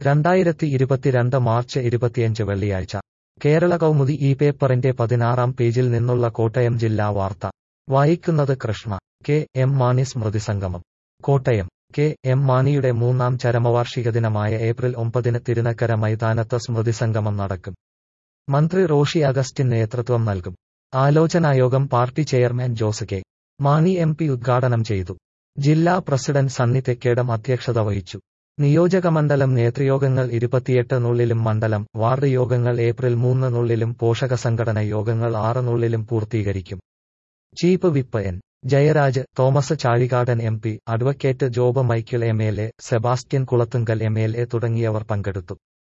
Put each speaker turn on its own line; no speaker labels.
2022 March 25 വെള്ളിയാഴ്ച കേരള കൗമുദി ഈ പേപ്പറിന്റെ 16-ാം പേജിൽ നിന്നുള്ള കോട്ടയം ജില്ലാ വാർത്ത വായിക്കുന്നത് കൃഷ്ണ. കെ എം മാണി സ്മൃതി സംഗമം. കോട്ടയം. കെ എം മാണിയുടെ 3-ാം ചരമവാർഷിക ദിനമായ ഏപ്രിൽ 9-ന് തിരുനക്കര മൈതാനത്ത് സ്മൃതി സംഗമം നടക്കും. മന്ത്രി റോഷി അഗസ്റ്റിൻ നേതൃത്വം നൽകും. ആലോചനായോഗം party chairman Jose K Mani M P ഉദ്ഘാടനം ചെയ്തു. ജില്ലാ പ്രസിഡന്റ് സണ്ണി തെക്കേടം അധ്യക്ഷത വഹിച്ചു. നിയോജകമണ്ഡലം നേതൃയോഗങ്ങൾ 28-നുള്ളിലും മണ്ഡലം, വാർഡ് യോഗങ്ങൾ ഏപ്രിൽ 3-നുള്ളിലും പോഷക സംഘടന യോഗങ്ങൾ 6-നുള്ളിലും പൂർത്തീകരിക്കും. Chief whip N. Jayaraj, Thomas Chazhikadan M P, advocate Job Michael M L A, Sebastian Kulathunkal M L A തുടങ്ങിയവർ പങ്കെടുത്തു.